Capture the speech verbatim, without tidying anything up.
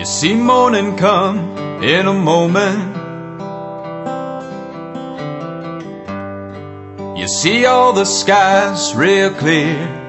You see morning come in a moment. You see all the skies real clear.